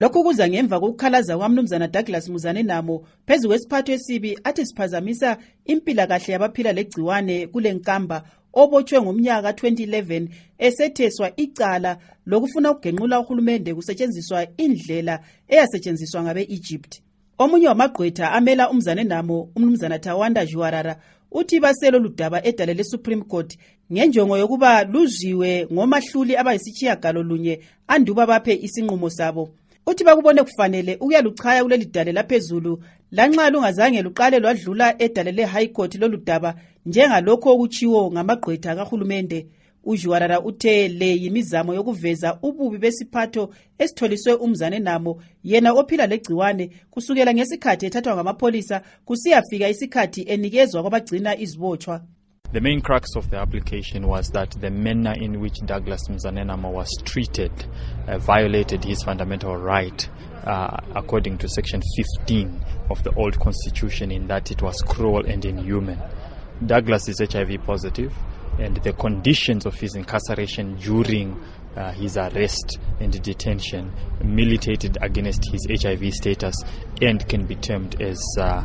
Lokhu kuza ngemva kokukhalaza kwaMnumzana Douglas Mzanenamo phezu kwesiphatho esibi athi siphazamisa impilakahle yabaphila legciwane kule nkamba obotshwe ngomnyaka 2011 esetheswa icala lokufuna ukugenqula uhulumende kusetshenziswa indlela eyasetshenziswa ngabe Egypt. Omunye wamagqwetha amela uMzanenamo, uMnumzana Tawanda Juarara, uthi baselo ludaba edale leSupreme Court ngenjongo yokuba luzwiwe ngomahluli abayisitshiyagalolunye anduba baphe isinqumo sabo. Uthi bakubone kufanele ukuyaluchaya kuleli dale laphezulu lanxa lungazange luqale lwadlula edale leHigh Court loludaba njengalokho okuchiwo ngamagqwetha kahulumende. uJuarara uthe le yimizamo yokuveza ububi besiphatho esitholiswe uMzanenamo yena ophila legciwane kusukela ngesikhathi ethathwa ngamapolisa kusiyafika isikhathi enikezwa kwabagcina izibotshwa. The main crux of the application was that the manner in which Douglas Mzanenamo was treated violated his fundamental right according to Section 15 of the old Constitution, in that it was cruel and inhuman. Douglas is HIV positive, and the conditions of his incarceration during his arrest and detention militated against his HIV status and can be termed as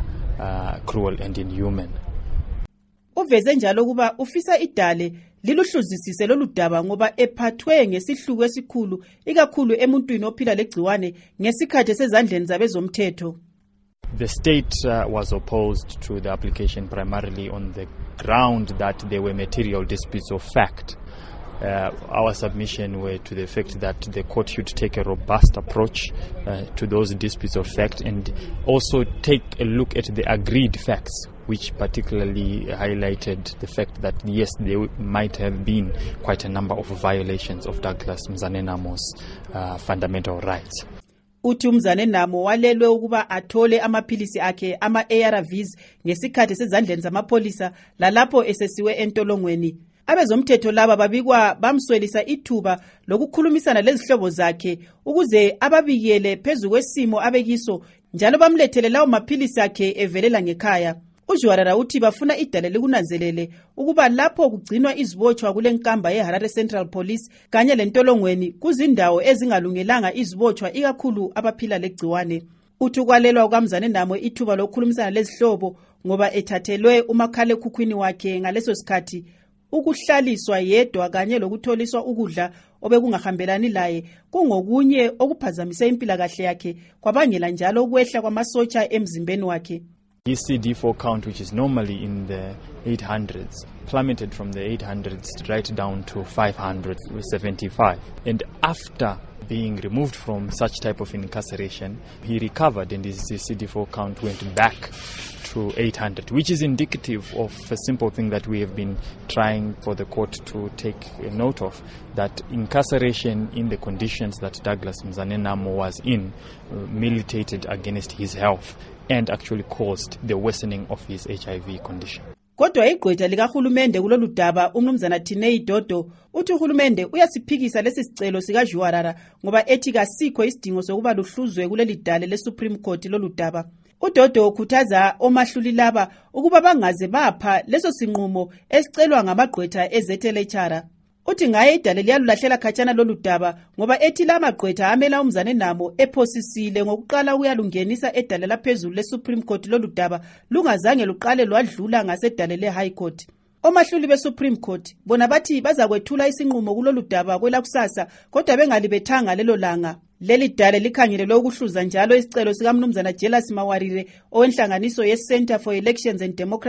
cruel and inhuman. Uveze njalo kuba ufisa idale liluhluzisise loludaba ngoba ephathwe ngesihluku esikhulu ikakhulu emuntwini ophila legciwane ngesikhathi sezandleni zabezomthetho. The state was opposed to the application primarily on the ground that there were material disputes of fact. Our submission were to the effect that the court should take a robust approach to those disputes of fact and also take a look at the agreed facts, which particularly highlighted the fact that yes, there might have been quite a number of violations of Douglas Mzanenamo's fundamental rights. Uthi uMzanenamo walelwe ukuba athole amaphilisi akhe ama-ARVs ngesikhathi sezandleni zamapolisa lalapho esesiwe entolongweni. Abezomthetho laba babikwa bamswelisa ithuba lokukhulumisana lezihlobo zakhe ukuze ababikele phezu kwesimo abekiso njalo bamlethele lawo maphilisi akhe evelela ngekhaya. uJuarara uthi bafuna idale likunanzelele ukuba lapho kugcinwa izibotshwa kule nkamba yeHarare Central Police kanye lentolongweni kuzindawo ezingalungelanga izibotshwa ikakhulu abaphila legciwane. Uthi kwalelwa kwaMzanenamo ithuba lokukhulumisana lezihlobo ngoba ethathelwe umakhalekhukhwini wakhe ngaleso sikhathi ukuhlaliswa yedwa kanye lokutholiswa ukudla obekungahambelani laye kungokunye okuphazamise impilakahle yakhe kwabangela njalo ukwehla kwamasotsha emzimbeni wakhe. His CD4 count, which is normally in the 800s, plummeted from the 800s right down to 575. And after being removed from such type of incarceration, he recovered and his CD4 count went back to 800, which is indicative of a simple thing that we have been trying for the court to take a note of, that incarceration in the conditions that Douglas Mzanenamo was in militated against his health and actually caused the worsening of his HIV condition. Kodwa igqwetha likahulumende kuloludaba uMnumzana Tinei Dodo uthi uhulumende uyasiphikisa lesi sicelo sikaJuarara ngoba ethi kasikho isidingo sokuba luhluzwe kuleli dale leSupreme Court loludaba. uDodo ukhuthaza omahluli laba ukuba bangaze bapha leso sinqumo esicelwa ngamagqwetha ezethelechara. Uthi ngaye idale liyalulahlela khatshana loludaba ngoba ethi lamagqwetha amela uMzanenamo ephosisile ngokuqala uyalungenisa edale laphezulu leSupreme Court loludaba lungazange luqale lwadlula ngasedale leHigh Court. Omahluli beSupreme Court bona bathi bazakwethula isinqumo kuloludaba kwelakusasa kodwa bengalibethanga lelo langa. Leli dale likhangelelwe ukuhluza njalo isicelo sikaMnumzana Jealous Mawarire owenhlanganiso yeCenter for Elections and Democracy